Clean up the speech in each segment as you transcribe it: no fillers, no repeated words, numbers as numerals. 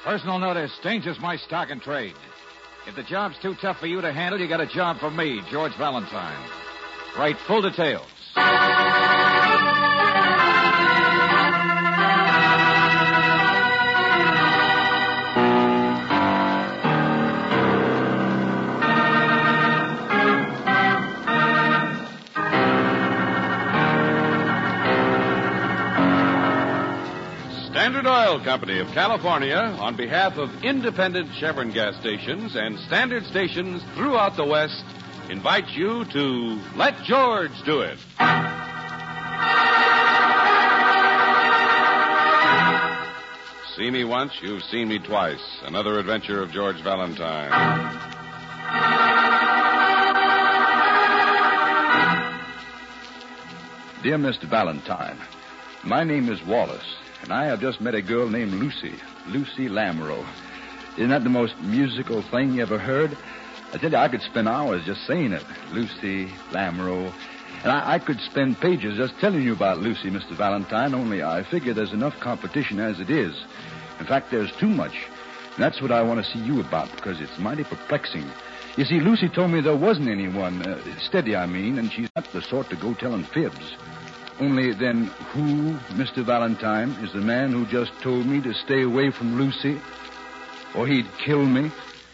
Personal notice, danger's my stock and trade. If the job's too tough for you to handle, you got a job for me, George Valentine. Write full details. Standard Oil Company of California, on behalf of independent Chevron gas stations and standard stations throughout the West, invites you to Let George Do It. See me once, you've seen me twice. Another adventure of George Valentine. Dear Mr. Valentine, my name is Wallace, and I have just met a girl named Lucy Lamoureux. Isn't that the most musical thing you ever heard? I tell you, I could spend hours just saying it. Lucy Lamoureux. And I could spend pages just telling you about Lucy, Mr. Valentine, only I figure there's enough competition as it is. In fact, there's too much. And that's what I want to see you about, because it's mighty perplexing. You see, Lucy told me there wasn't anyone, steady, I mean, and she's not the sort to go telling fibs. Only then, who, Mr. Valentine, is the man who just told me to stay away from Lucy? Or he'd kill me?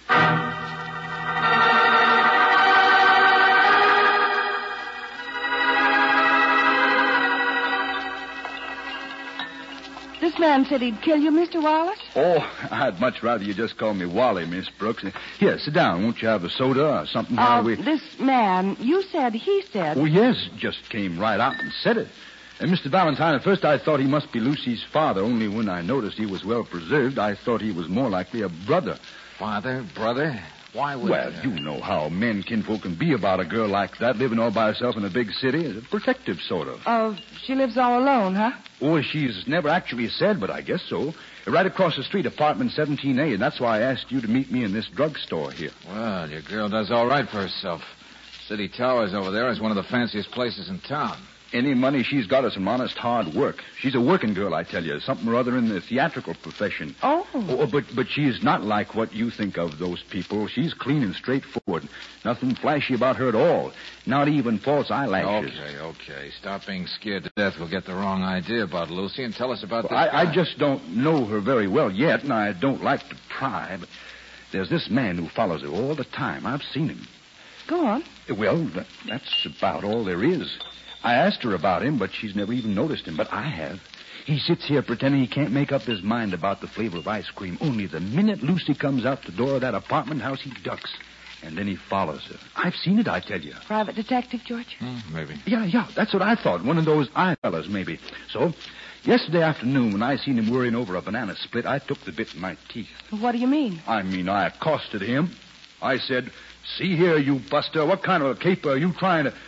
This man said he'd kill you, Mr. Wallace? Oh, I'd much rather you just call me Wally, Miss Brooks. Here, sit down. Won't you have a soda or something? This man, you said he said... Oh, yes, just came right out and said it. And Mr. Valentine, at first I thought he must be Lucy's father, only when I noticed he was well preserved, I thought he was more likely a brother. Father, brother? Why would... Well, you know how men kinfolk can be about a girl like that, living all by herself in a big city. It's a protective sort of. She lives all alone, huh? Oh, she's never actually said, but I guess so. Right across the street, apartment 17A, and that's why I asked you to meet me in this drugstore here. Well, your girl does all right for herself. City Towers over there is one of the fanciest places in town. Any money she's got is from honest hard work. She's a working girl, I tell you. Something or other in the theatrical profession. Oh, but she's not like what you think of those people. She's clean and straightforward. Nothing flashy about her at all. Not even false eyelashes. Okay. Stop being scared to death. We'll get the wrong idea about Lucy and tell us about this I just don't know her very well yet, and I don't like to pry, but there's this man who follows her all the time. I've seen him. Go on. Well, that's about all there is. I asked her about him, but she's never even noticed him. But I have. He sits here pretending he can't make up his mind about the flavor of ice cream. Only the minute Lucy comes out the door of that apartment house, he ducks. And then he follows her. I've seen it, I tell you. Private detective, George? Maybe. Yeah, that's what I thought. One of those eye fellas, maybe. So, yesterday afternoon, when I seen him worrying over a banana split, I took the bit in my teeth. What do you mean? I accosted him. I said, "See here, you buster, what kind of a caper are you trying to..."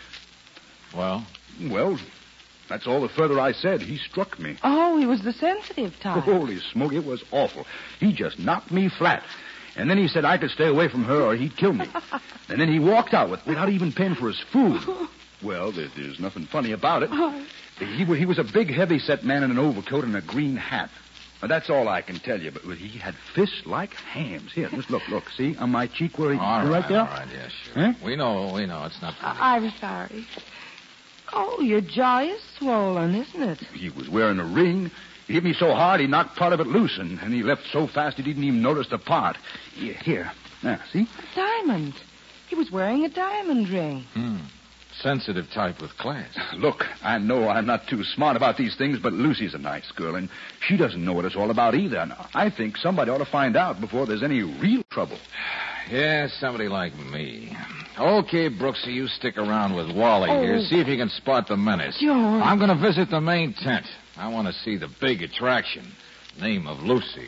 Well, that's all the further I said. He struck me. Oh, he was the sensitive type. Holy smoke, it was awful. He just knocked me flat. And then he said I could stay away from her or he'd kill me. And then he walked out without even paying for his food. Well, there's nothing funny about it. He was a big, heavy-set man in an overcoat and a green hat. Now, that's all I can tell you, but he had fists like hams. Here, just look. See, on my cheek where he... right there? All right, yeah, sure. Huh? We know. It's not funny. I'm sorry. Oh, your jaw is swollen, isn't it? He was wearing a ring. He hit me so hard he knocked part of it loose, and he left so fast he didn't even notice the part. Here. Now, see? A diamond. He was wearing a diamond ring. Sensitive type with class. Look, I know I'm not too smart about these things, but Lucy's a nice girl, and she doesn't know what it's all about either. And I think somebody ought to find out before there's any real trouble. Yeah, somebody like me. Okay, Brooksy, you stick around with Wally here. See if you can spot the menace. George. I'm going to visit the main tent. I want to see the big attraction. Name of Lucy.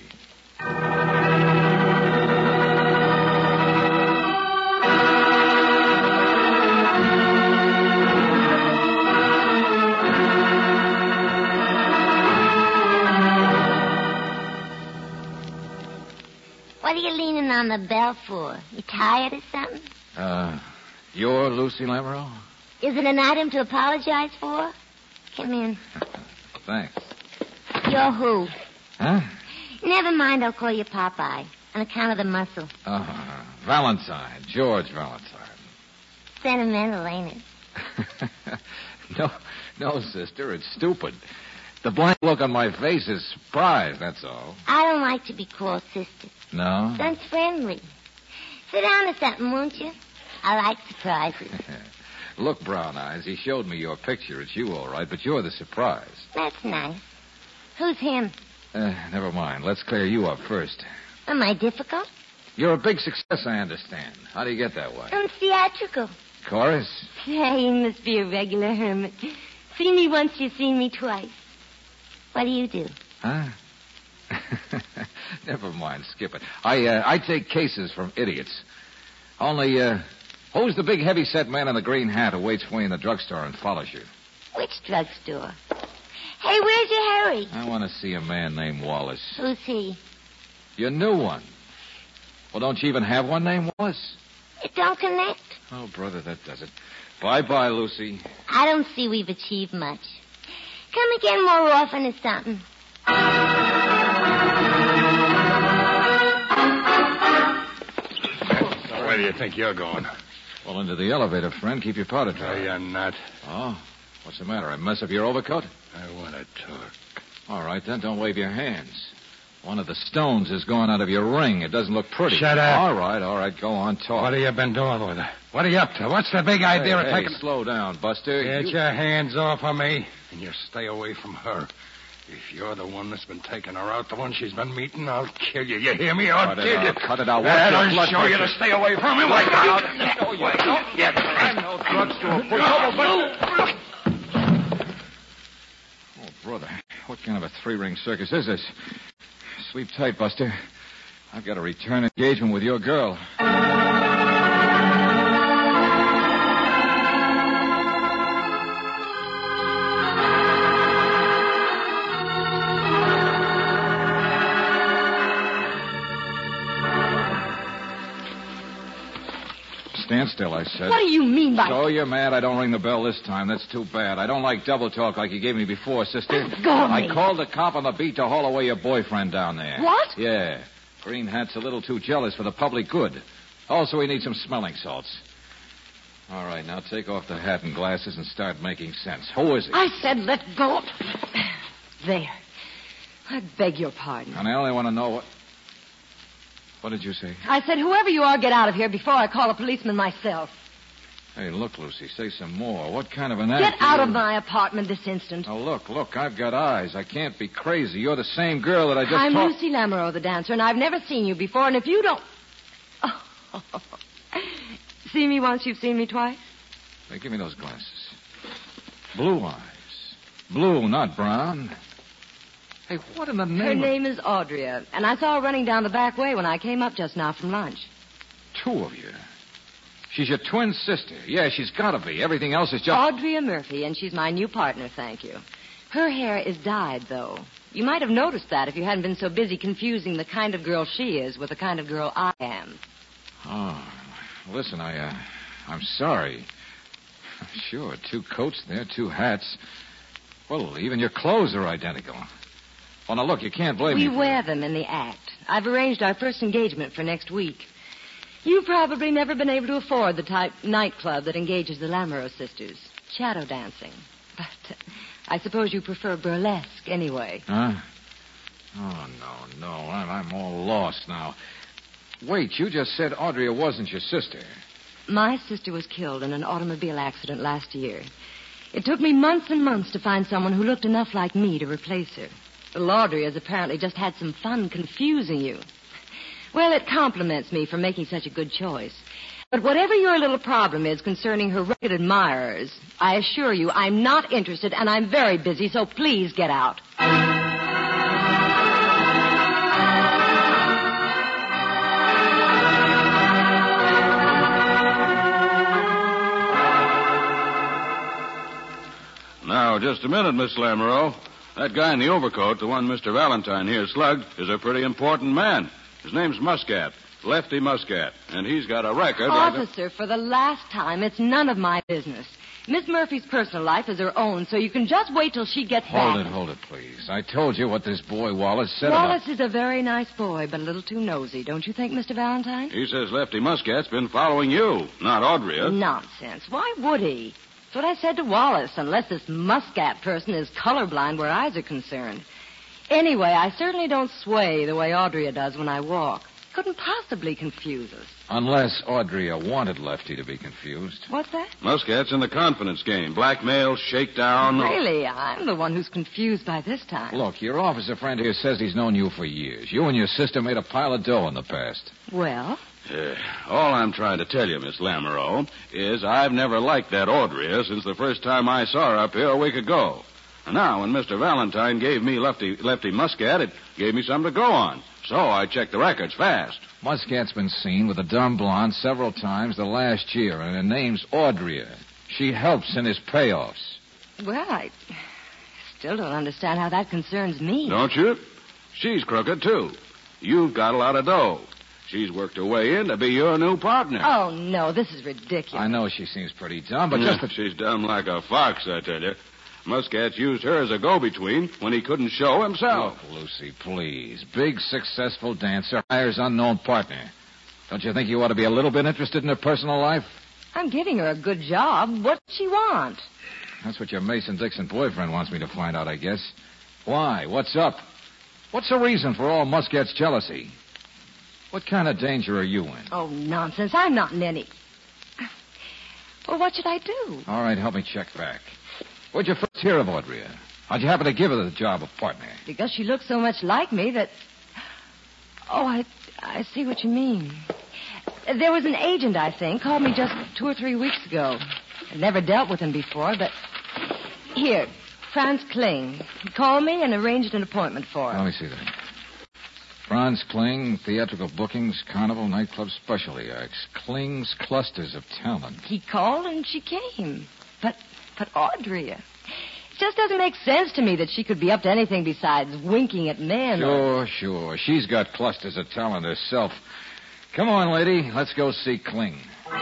What are you leaning on the bell for? You tired or something? You're Lucy Lamoureux? Is it an item to apologize for? Come in. Thanks. You're who? Huh? Now, Never mind, I'll call you Popeye on account of the muscle. Valentine. George Valentine. Sentimental, ain't it? No, sister, it's stupid. The blank look on my face is surprise, that's all. I don't like to be called sister. No? Sounds friendly. Sit down or something, won't you? I like surprises. Look, Brown Eyes, he showed me your picture. It's you, all right, but you're the surprise. That's nice. Who's him? Never mind. Let's clear you up first. Am I difficult? You're a big success, I understand. How do you get that way? I'm theatrical. Chorus? Yeah, you must be a regular hermit. See me once, you've seen me twice. What do you do? Huh? Never mind. Skip it. I take cases from idiots. Only, who's the big heavy-set man in the green hat who waits for you in the drugstore and follows you? Which drugstore? Hey, where's your Harry? I want to see a man named Wallace. Who's he? Your new one. Well, don't you even have one named Wallace? It don't connect. Oh, brother, that does it. Bye-bye, Lucy. I don't see we've achieved much. Come again more often or something. Where do you think you're going? Well, into the elevator, friend. Keep your powder No, dry. you're not. Oh? What's the matter? I mess up your overcoat? I want to talk. All right, then. Don't wave your hands. One of the stones is going out of your ring. It doesn't look pretty. Shut up. All right. Go on, talk. What have you been doing with her? What are you up to? What's the big idea of taking... slow down, Buster. Get your hands off of me, and you stay away from her. If you're the one that's been taking her out, the one she's been meeting, I'll kill you. You hear me? I'll kill you. Cut it out. I'll show you to stay away from him. Wait out. I'm no drugstore. Oh, brother. What kind of a three-ring circus is this? Sleep tight, Buster. I've got a return engagement with your girl. Stand still, I said. What do you mean by... So you're mad I don't ring the bell this time. That's too bad. I don't like double talk like you gave me before, sister. Let go of me. I called the cop on the beat to haul away your boyfriend down there. What? Yeah. Green Hat's a little too jealous for the public good. Also, he needs some smelling salts. All right, now take off the hat and glasses and start making sense. Who is he? I said let go. There. I beg your pardon. And I only want to know what... What did you say? I said, whoever you are, get out of here before I call a policeman myself. Hey, look, Lucy, say some more. What kind of an Get act... out of my apartment this instant. Oh, look, I've got eyes. I can't be crazy. You're the same girl that I just I'm talked... Lucy Lamoureux, the dancer, and I've never seen you before, and if you don't... Oh. See me once, you've seen me twice? Hey, give me those glasses. Blue eyes. Blue, not brown. Hey, what in the name Her of... name is Audrey, and I saw her running down the back way when I came up just now from lunch. Two of you. She's your twin sister. Yeah, she's got to be. Everything else is just... Audrey Murphy, and she's my new partner, thank you. Her hair is dyed, though. You might have noticed that if you hadn't been so busy confusing the kind of girl she is with the kind of girl I am. Oh, listen, I'm sorry. Sure, two coats there, two hats. Well, even your clothes are identical. Well, now, look, you can't blame me. We wear them in the act. I've arranged our first engagement for next week. You've probably never been able to afford the type nightclub that engages the Lamoureux sisters. Shadow dancing. But I suppose you prefer burlesque anyway. Huh? Oh, no. I'm all lost now. Wait, you just said Audrey wasn't your sister. My sister was killed in an automobile accident last year. It took me months and months to find someone who looked enough like me to replace her. Well, Audrey has apparently just had some fun confusing you. Well, it compliments me for making such a good choice. But whatever your little problem is concerning her rugged admirers, I assure you I'm not interested and I'm very busy, so please get out. Now, just a minute, Miss Lamoureux. That guy in the overcoat, the one Mr. Valentine here slugged, is a pretty important man. His name's Muscat. Lefty Muscat, and he's got a record. Officer, for the last time, it's none of my business. Miss Murphy's personal life is her own, so you can just wait till she gets back. Hold it, please. I told you what this boy Wallace said Wallace is a very nice boy, but a little too nosy, don't you think, Mr. Valentine? He says Lefty Muscat's been following you, not Audrey. Nonsense. Why would he? That's what I said to Wallace, unless this Muscat person is colorblind where eyes are concerned. Anyway, I certainly don't sway the way Audrey does when I walk. Couldn't possibly confuse us. Unless Audrey wanted Lefty to be confused. What's that? Muscat's in the confidence game. Blackmail, shakedown. Really, I'm the one who's confused by this time. Look, your officer friend here says he's known you for years. You and your sister made a pile of dough in the past. Well? All I'm trying to tell you, Miss Lamoureux, is I've never liked that Audrey since the first time I saw her up here a week ago. And now, when Mr. Valentine gave me Lefty Muscat, it gave me something to go on. So I checked the records fast. Muscat's been seen with a dumb blonde several times the last year, and her name's Audrey. She helps in his payoffs. Well, I still don't understand how that concerns me. Don't you? She's crooked, too. You've got a lot of dough. She's worked her way in to be your new partner. Oh, no, this is ridiculous. I know she seems pretty dumb, but She's dumb like a fox, I tell you. Muscat's used her as a go-between when he couldn't show himself. Look, Lucy, please. Big, successful dancer hires unknown partner. Don't you think you ought to be a little bit interested in her personal life? I'm giving her a good job. What does she want? That's what your Mason-Dixon boyfriend wants me to find out, I guess. Why? What's up? What's the reason for all Muscat's jealousy? What kind of danger are you in? Oh, nonsense. I'm not in any... Well, what should I do? All right, help me check back. Where'd you first hear of Audrey? How'd you happen to give her the job of partner? Because she looks so much like me that... Oh, I see what you mean. There was an agent, I think, called me just 2 or 3 weeks ago. I'd never dealt with him before, but... Here, Franz Kling. He called me and arranged an appointment for her. Let me see that. Franz Kling, theatrical bookings, carnival, nightclub specialty acts. Kling's clusters of talent. He called and she came. But Audrey... It just doesn't make sense to me that she could be up to anything besides winking at men. Sure. She's got clusters of talent herself. Come on, lady. Let's go see Kling.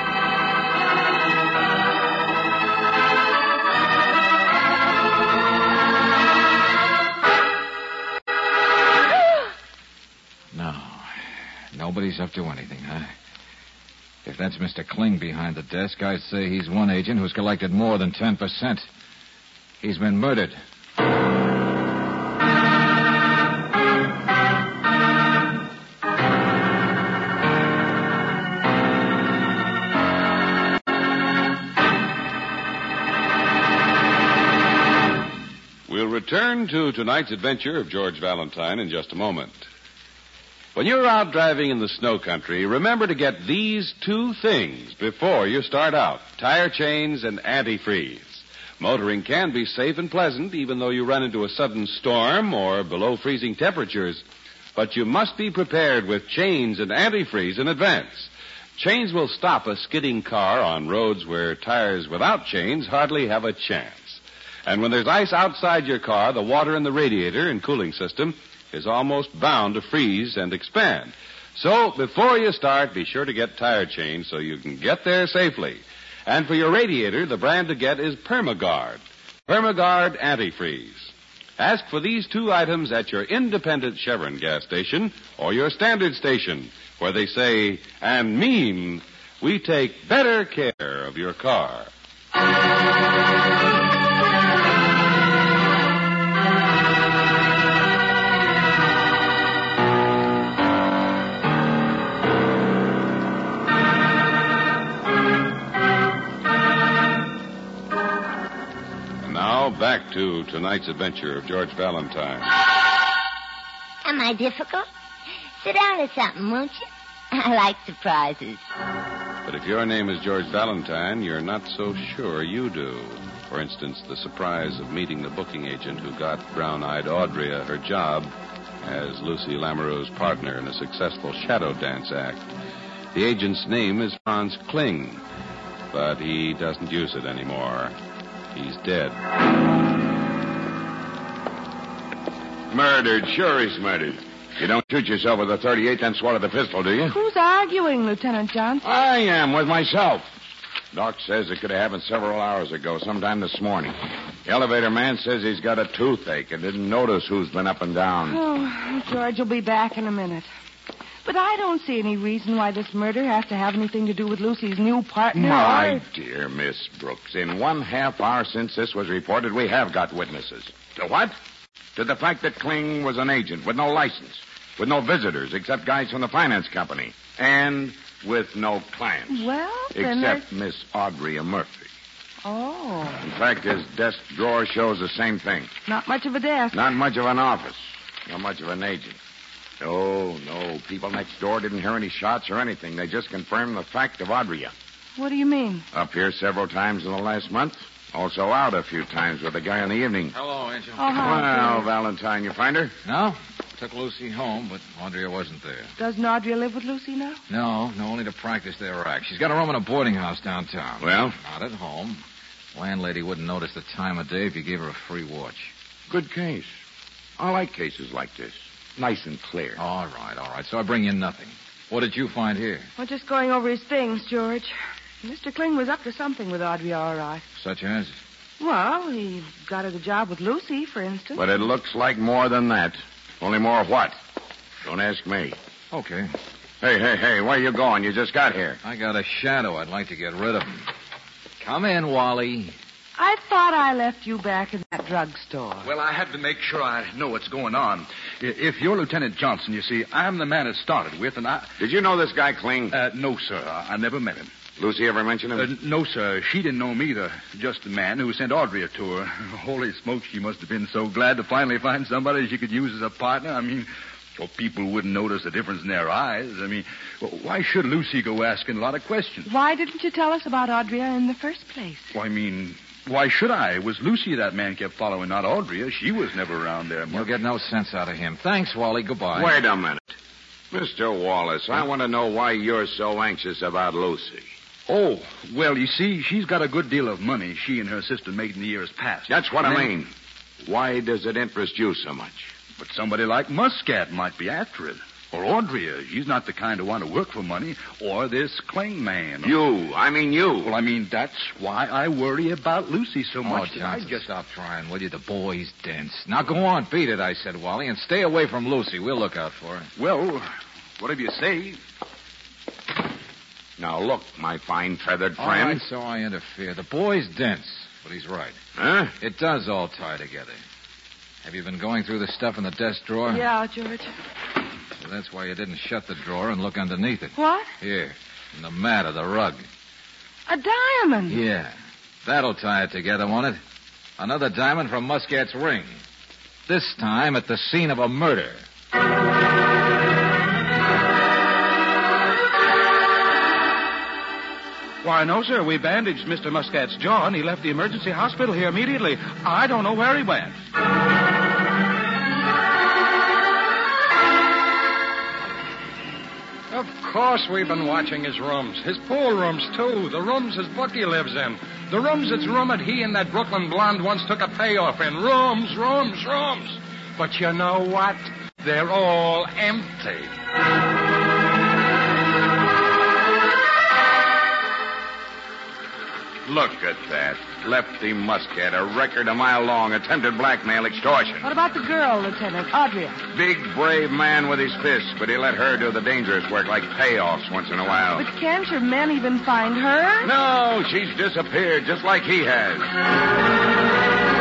No. Nobody's up to anything, huh? If that's Mr. Kling behind the desk, I'd say he's one agent who's collected more than 10%. He's been murdered. We'll return to tonight's adventure of George Valentine in just a moment. When you're out driving in the snow country, remember to get these 2 things before you start out: tire chains and antifreeze. Motoring can be safe and pleasant even though you run into a sudden storm or below freezing temperatures. But you must be prepared with chains and antifreeze in advance. Chains will stop a skidding car on roads where tires without chains hardly have a chance. And when there's ice outside your car, the water in the radiator and cooling system is almost bound to freeze and expand. So before you start, be sure to get tire chains so you can get there safely. And for your radiator, the brand to get is Permagard. Permagard Antifreeze. Ask for these 2 items at your independent Chevron gas station or your standard station, where they say and mean, we take better care of your car. Back to tonight's adventure of George Valentine. Am I difficult? Sit down or something, won't you? I like surprises. But if your name is George Valentine, you're not so sure you do. For instance, the surprise of meeting the booking agent who got brown-eyed Audrey her job as Lucy Lamoureux's partner in a successful shadow dance act. The agent's name is Franz Kling, but he doesn't use it anymore. He's dead. Murdered. Sure he's murdered. You don't shoot yourself with a .38, then swallow the pistol, do you? Who's arguing, Lieutenant Johnson? I am, with myself. Doc says it could have happened several hours ago, sometime this morning. The elevator man says he's got a toothache and didn't notice who's been up and down. Oh, George will be back in a minute. But I don't see any reason why this murder has to have anything to do with Lucy's new partner. My dear Miss Brooks, in 1/2 hour since this was reported, we have got witnesses. To what? To the fact that Kling was an agent with no license, with no visitors except guys from the finance company, and with no clients. Well, then except Miss Audrey Murphy. Oh. In fact, his desk drawer shows the same thing. Not much of a desk. Not much of an office. Not much of an agent. No. People next door didn't hear any shots or anything. They just confirmed the fact of Audrey. What do you mean? Up here several times in the last month. Also out a few times with a guy in the evening. Hello, Angel. Oh, hi. Well, Valentine, you find her? No? Took Lucy home, but Audrey wasn't there. Doesn't Audrey live with Lucy now? No, only to practice their act. She's got a room in a boarding house downtown. Well? Not at home. Landlady wouldn't notice the time of day if you gave her a free watch. Good case. I like cases like this. Nice and clear. All right. So I bring you nothing. What did you find here? We're just going over his things, George. Mr. Kling was up to something with Audrey, all right. Such as? Well, he got her the job with Lucy, for instance. But it looks like more than that. Only more what? Don't ask me. Okay. Hey, where you going? You just got here. I got a shadow I'd like to get rid of. Come in, Wally. I thought I left you back in that drugstore. Well, I had to make sure I know what's going on. If you're Lieutenant Johnson, you see, I'm the man it started with, and I... Did you know this guy Kling? No, sir. I never met him. Lucy ever mention him? No, sir. She didn't know him either. Just the man who sent Audrey a tour. Holy smoke, she must have been so glad to finally find somebody she could use as a partner. I mean, well, people wouldn't notice the difference in their eyes. I mean, well, why should Lucy go asking a lot of questions? Why didn't you tell us about Audrey in the first place? Well, I mean, why should I? It was Lucy that man kept following, not Audrey. She was never around there much. You'll get no sense out of him. Thanks, Wally. Goodbye. Wait a minute. Mr. Wallace, I want to know why you're so anxious about Lucy. Oh, well, you see, she's got a good deal of money she and her sister made in the years past. That's what I mean. Why does it interest you so much? But somebody like Muscat might be after it. Or Audrey. She's not the kind to want to work for money. Or this Kling man. You. Well, I mean, that's why I worry about Lucy so much. Johnson, just stop trying, will you? The boy's dense. Now, go on, beat it, I said, Wally, and stay away from Lucy. We'll look out for her. Well, whatever you say. Now, look, my fine feathered All friend. right, so I interfere. The boy's dense, but he's right. Huh? It does all tie together. Have you been going through the stuff in the desk drawer? Yeah, George. So that's why you didn't shut the drawer and look underneath it. What? Here, in the mat of the rug. A diamond. Yeah. That'll tie it together, won't it? Another diamond from Muscat's ring. This time at the scene of a murder. Why, no, sir. We bandaged Mr. Muscat's jaw, and he left the emergency hospital here immediately. I don't know where he went. Of course we've been watching his rooms. His pool rooms, too. The rooms his bookie lives in. The rooms it's rumored he and that Brooklyn blonde once took a payoff in. Rooms. But you know what? They're all empty. Look at that. Lefty Muscat, a record a mile long, attempted blackmail, extortion. What about the girl, Lieutenant? Audrey? Big, brave man with his fists, but he let her do the dangerous work like payoffs once in a while. But can't your men even find her? No, she's disappeared just like he has.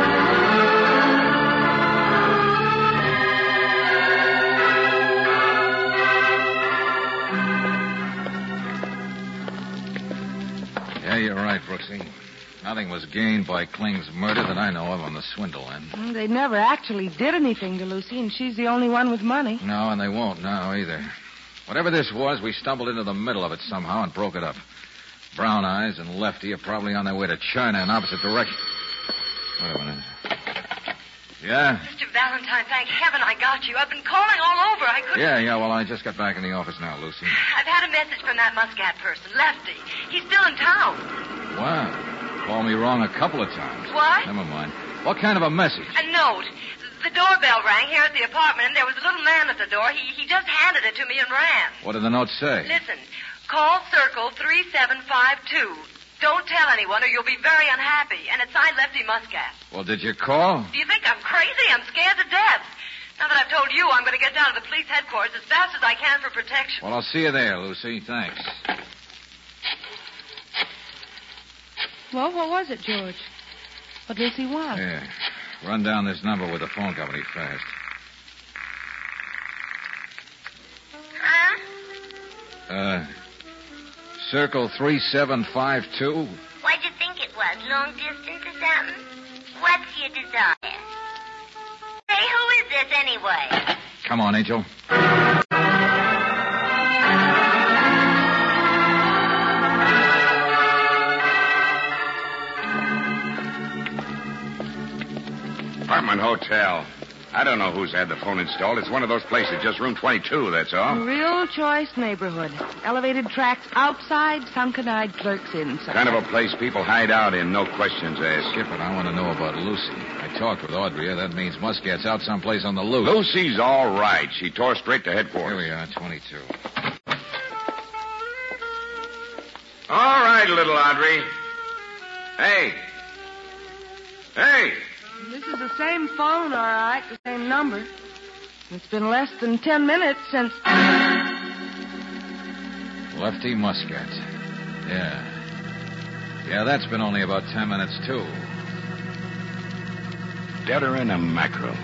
Yeah, you're right, Brooksy. Nothing was gained by Kling's murder that I know of on the swindle end. Well, they never actually did anything to Lucy, and she's the only one with money. No, and they won't now either. Whatever this was, we stumbled into the middle of it somehow and broke it up. Brown Eyes and Lefty are probably on their way to China in opposite directions. Wait a minute. Yeah? Mr. Valentine, thank heaven I got you. I've been calling all over. I couldn't... Yeah, well, I just got back in the office now, Lucy. I've had a message from that Muscat person, Lefty. He's still in town. Wow. Called me wrong a couple of times. What? Never mind. What kind of a message? A note. The doorbell rang here at the apartment, and there was a little man at the door. He just handed it to me and ran. What did the note say? Listen, call Circle 3752. Don't tell anyone or you'll be very unhappy. And it's signed Lefty Muscat. Well, did you call? Do you think I'm crazy? I'm scared to death. Now that I've told you, I'm going to get down to the police headquarters as fast as I can for protection. Well, I'll see you there, Lucy. Thanks. Well, what was it, George? What does he want? Here. Run down this number with the phone company fast. Huh? Circle 3752. What'd you think it was? Long distance or something? What's your desire? Hey, who is this anyway? Come on, Angel. Apartment hotel. I don't know who's had the phone installed. It's one of those places, just room 22, that's all. Real choice neighborhood. Elevated tracks outside, sunken-eyed clerks inside. Kind of a place people hide out in, no questions asked. Skipper, I want to know about Lucy. I talked with Audrey. That means Muscat's out someplace on the loose. Lucy's all right. She tore straight to headquarters. Here we are, 22. All right, little Audrey. Hey. Hey. This is the same phone, all right, the same number. It's been less than 10 minutes since... Lefty Muscat. Yeah. Yeah, that's been only about 10 minutes, too. Deader in a mackerel.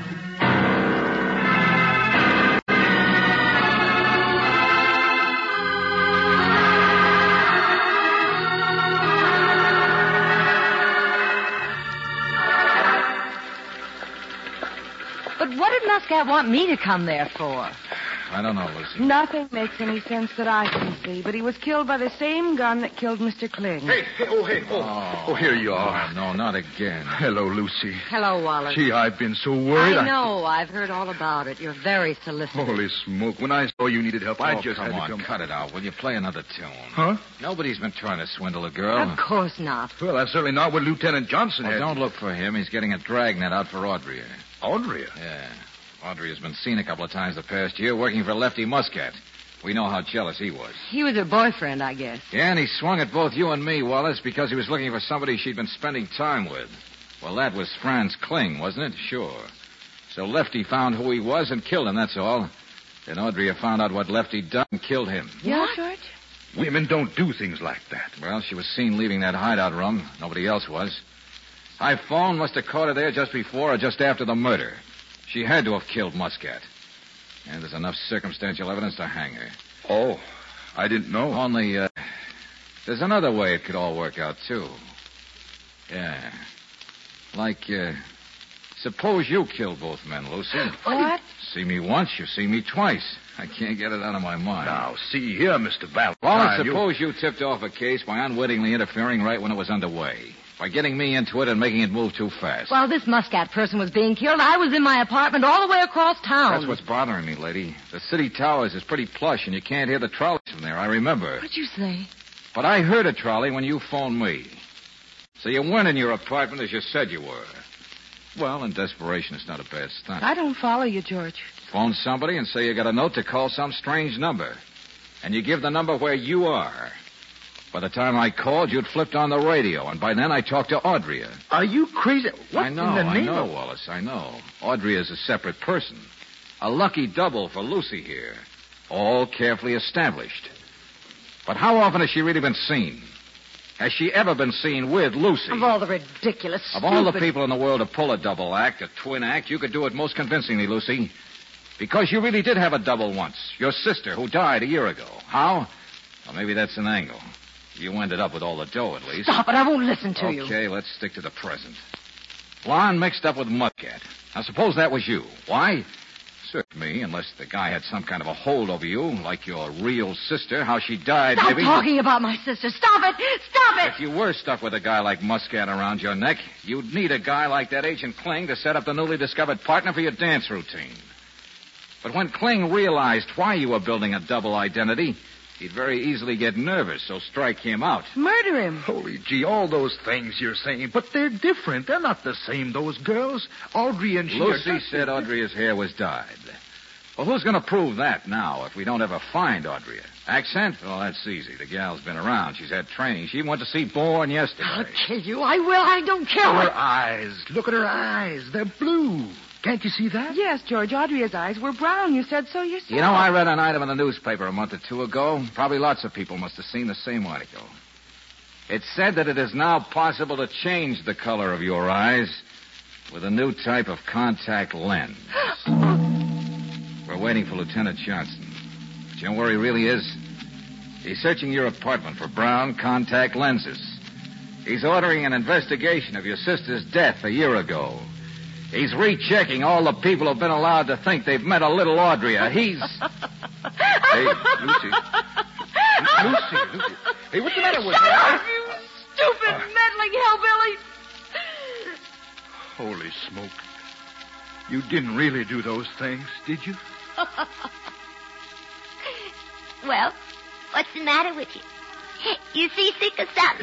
But what did Muscat want me to come there for? I don't know, Lucy. Nothing makes any sense that I can see, but he was killed by the same gun that killed Mr. Kling. Hey. Oh, here you are. No, not again. Hello, Lucy. Hello, Wallace. Gee, I've been so worried. I know. I've heard all about it. You're very solicitous. Holy smoke. When I saw you needed help, I just had come to on, come. cut it out. Will you play another tune? Huh? Nobody's been trying to swindle a girl. Of course not. Well, that's certainly not what Lieutenant Johnson Well, had. don't look for him. He's getting a dragnet out for Audrey. Audrey? Yeah. Audrey has been seen a couple of times the past year working for Lefty Muscat. We know how jealous he was. He was her boyfriend, I guess. Yeah, and he swung at both you and me, Wallace, because he was looking for somebody she'd been spending time with. Well, that was Franz Kling, wasn't it? Sure. So Lefty found who he was and killed him, that's all. Then Audrey found out what Lefty done and killed him. Yeah, George? Women don't do things like that. Well, she was seen leaving that hideout room. Nobody else was. I phoned, must have caught her there just before or just after the murder. She had to have killed Muscat. And there's enough circumstantial evidence to hang her. Oh, I didn't know. Only, there's another way it could all work out, too. Yeah. Like, suppose you killed both men, Lucy. What? See me once, you see me twice. I can't get it out of my mind. Now, see here, Mr. Valentine. Well, suppose you tipped off a case by unwittingly interfering right when it was underway. By getting me into it and making it move too fast. While this Muscat person was being killed, I was in my apartment all the way across town. That's what's bothering me, lady. The city towers is pretty plush, and you can't hear the trolleys from there. I remember. What'd you say? But I heard a trolley when you phoned me. So you weren't in your apartment as you said you were. Well, in desperation, it's not a bad stunt. I don't follow you, George. Phone somebody and say you got a note to call some strange number. And you give the number where you are. By the time I called, you'd flipped on the radio, and by then I talked to Audrey. Are you crazy? What I know, in the name of... Wallace, I know. Audrey is a separate person. A lucky double for Lucy here. All carefully established. But how often has she really been seen? Has she ever been seen with Lucy? Of all the ridiculous, Of all the people in the world to pull a double act, a twin act, you could do it most convincingly, Lucy. Because you really did have a double once. Your sister, who died a year ago. How? Well, maybe that's an angle. You ended up with all the dough, at least. Stop it. I won't listen to you. Okay, let's stick to the present. Blonde mixed up with Muscat. Now, suppose that was you. Why? Search me, unless the guy had some kind of a hold over you, like your real sister, how she died, Stop maybe. talking about my sister. Stop it. Stop it. If you were stuck with a guy like Muscat around your neck, you'd need a guy like that Agent Kling to set up the newly discovered partner for your dance routine. But when Kling realized why you were building a double identity, He'd very easily get nervous, so strike him out. Murder him. Holy gee, all those things you're saying, but they're different. They're not the same, those girls. Audrey and she Lucy said Audria's hair was dyed. Well, who's going to prove that now if we don't ever find Audrey? Accent? Well, that's easy. The gal's been around. She's had training. She went to see Bourne yesterday. I'll kill you. I will. I don't care Her what... eyes. Look at her eyes. They're blue. Can't you see that? Yes, George. Audrey's eyes were brown. You said so yourself. You know, I read an item in the newspaper a month or two ago. Probably lots of people must have seen the same article. It said that it is now possible to change the color of your eyes with a new type of contact lens. We're waiting for Lieutenant Johnson. But you know where he really is? He's searching your apartment for brown contact lenses. He's ordering an investigation of your sister's death a year ago. He's rechecking all the people who've been allowed to think they've met a little Audrey. He's... Hey, Lucy. Lucy. Hey, what's the matter with Shut you? up, you stupid, meddling hillbilly! Holy smoke. You didn't really do those things, did you? Well, what's the matter with you? You seasick or something?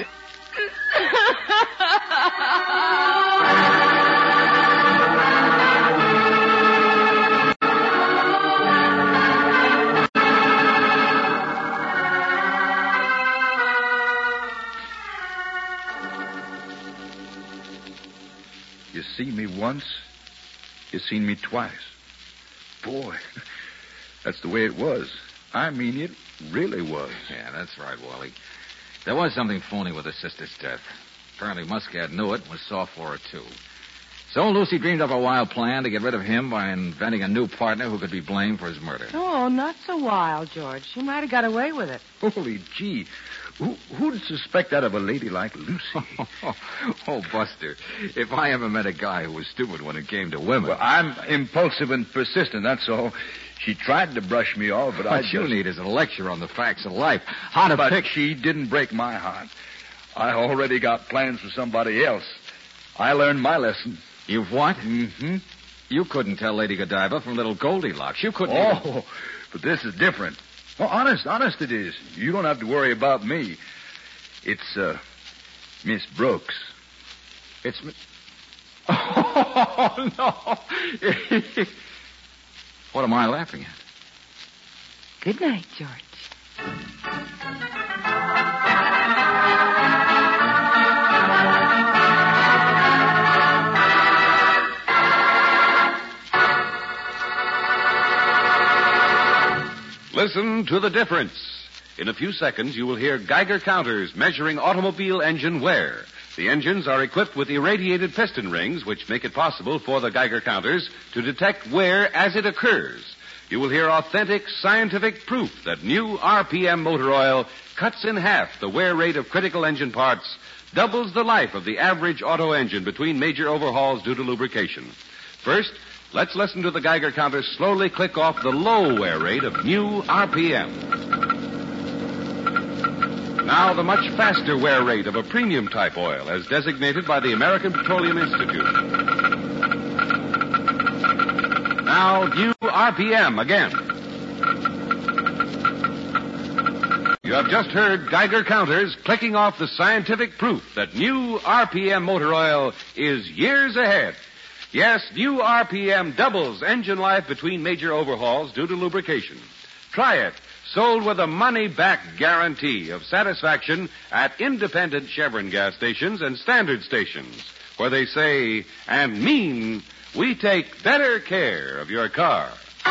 You see me once, you seen me twice. Boy, that's the way it was. I mean, it really was. Yeah, that's right, Wally. There was something phony with her sister's death. Apparently Muscat knew it and was soft for her, too. So Lucy dreamed up a wild plan to get rid of him by inventing a new partner who could be blamed for his murder. Oh, not so wild, George. She might have got away with it. Holy gee. Who'd suspect that of a lady like Lucy? Oh, Buster, if I ever met a guy who was stupid when it came to women... Well, I'm impulsive and persistent, that's all. She tried to brush me off, but What you need is a lecture on the facts of life. How to But pick... she didn't break my heart. I already got plans for somebody else. I learned my lesson. You've what? Mm-hmm. You couldn't tell Lady Godiva from little Goldilocks. You couldn't... Oh, but this is different. Oh, honest it is. You don't have to worry about me. It's, Miss Brooks. It's... Oh, no. What am I laughing at? Good night, George. Listen to the difference. In a few seconds, you will hear Geiger counters measuring automobile engine wear. The engines are equipped with irradiated piston rings, which make it possible for the Geiger counters to detect wear as it occurs. You will hear authentic scientific proof that new RPM motor oil cuts in half the wear rate of critical engine parts, doubles the life of the average auto engine between major overhauls due to lubrication. First, let's listen to the Geiger counter slowly click off the low wear rate of new RPM. Now the much faster wear rate of a premium type oil as designated by the American Petroleum Institute. Now new RPM again. You have just heard Geiger counters clicking off the scientific proof that new RPM motor oil is years ahead. Yes, new RPM doubles engine life between major overhauls due to lubrication. Try it. Sold with a money-back guarantee of satisfaction at independent Chevron gas stations and standard stations, where they say and mean, we take better care of your car.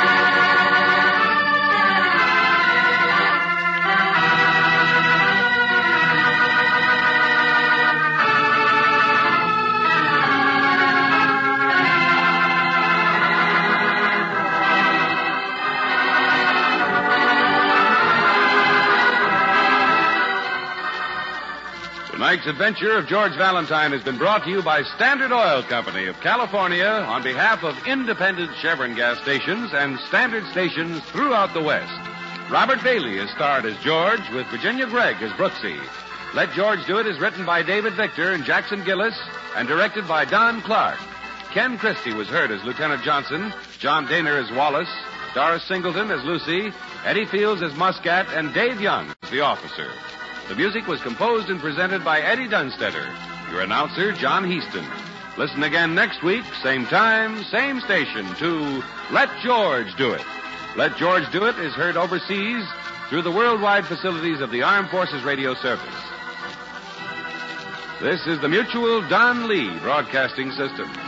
Tonight's adventure of George Valentine has been brought to you by Standard Oil Company of California on behalf of independent Chevron gas stations and standard stations throughout the West. Robert Bailey is starred as George with Virginia Gregg as Brooksy. Let George Do It is written by David Victor and Jackson Gillis and directed by Don Clark. Ken Christie was heard as Lieutenant Johnson, John Daner as Wallace, Doris Singleton as Lucy, Eddie Fields as Muscat, and Dave Young as the officer. The music was composed and presented by Eddie Dunstetter. Your announcer, John Heaston. Listen again next week, same time, same station, to Let George Do It. Let George Do It is heard overseas through the worldwide facilities of the Armed Forces Radio Service. This is the Mutual Don Lee Broadcasting System.